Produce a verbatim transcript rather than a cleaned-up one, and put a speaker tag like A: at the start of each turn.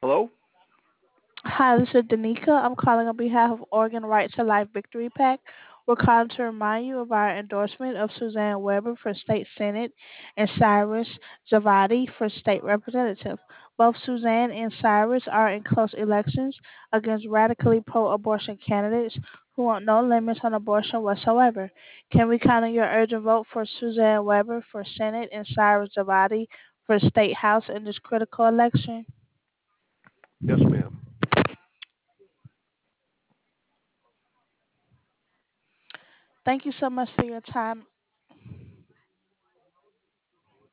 A: Hello?
B: Hi, this is Danica. I'm calling on behalf of Oregon Right to Life Victory PAC. We're calling to remind you of our endorsement of Suzanne Weber for State Senate and Cyrus Zavadi for State Representative. Both Suzanne and Cyrus are in close elections against radically pro abortion candidates who want no limits on abortion whatsoever. Can we count on your urgent vote for Suzanne Weber for Senate and Cyrus Zavadi for State House in this critical election?
A: Yes, ma'am.
B: Thank you so much for your time.